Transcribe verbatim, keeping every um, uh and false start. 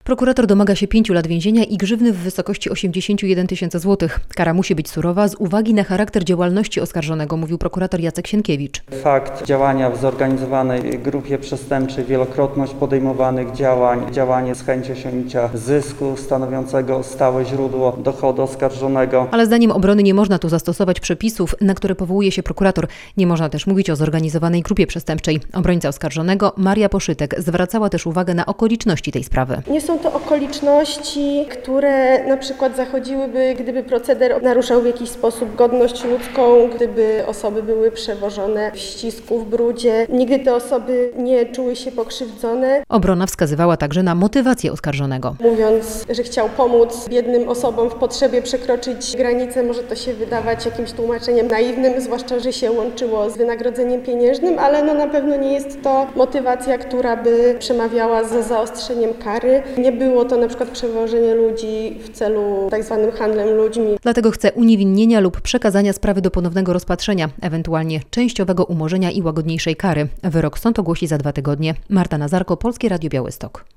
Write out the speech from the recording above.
Prokurator domaga się pięciu lat więzienia i grzywny w wysokości osiemdziesiąt jeden tysięcy złotych. Kara musi być surowa z uwagi na charakter działalności oskarżonego, mówił prokurator Jacek Sienkiewicz. Fakt działania w zorganizowanej grupie przestępczej, wielokrotność podejmowanych działań, działanie z chęcią osiągnięcia zysku stanowiącego stałe źródło dochodu oskarżonego. Ale zdaniem obrony nie można tu zastosować przepisów, na które powołuje się prokurator. Nie można też mówić o zorganizowanej grupie przestępczej. Obrońca oskarżonego, Maria Poszytek, zwracała też uwagę na okoliczności tej sprawy. Nie są to okoliczności, które na przykład zachodziłyby, gdyby proceder naruszał w jakiś sposób godność ludzką, gdyby osoby były przewożone w ścisku, w brudzie. Nigdy te osoby nie czuły się pokrzywdzone. Obrona wskazywała także na motywację oskarżonego. Mówiąc, że chciał pomóc biednym osobom w potrzebie przekroczyć granicę, może to się wydawać jakimś tłumaczeniem naiwnym, zwłaszcza, że się łączyło z wynagrodzeniem pieniężnym, ale no na pewno nie jest to motywacja, która by przemawiała za zaostrzeniem kary. Nie było to na przykład przewożenie ludzi w celu tak zwanym handlem ludźmi. Dlatego chce uniewinnienia lub przekazania sprawy do ponownego rozpatrzenia, ewentualnie częściowego umorzenia i łagodniejszej kary. Wyrok sąd ogłosi za dwa tygodnie. Marta Nazarko, Polskie Radio Białystok.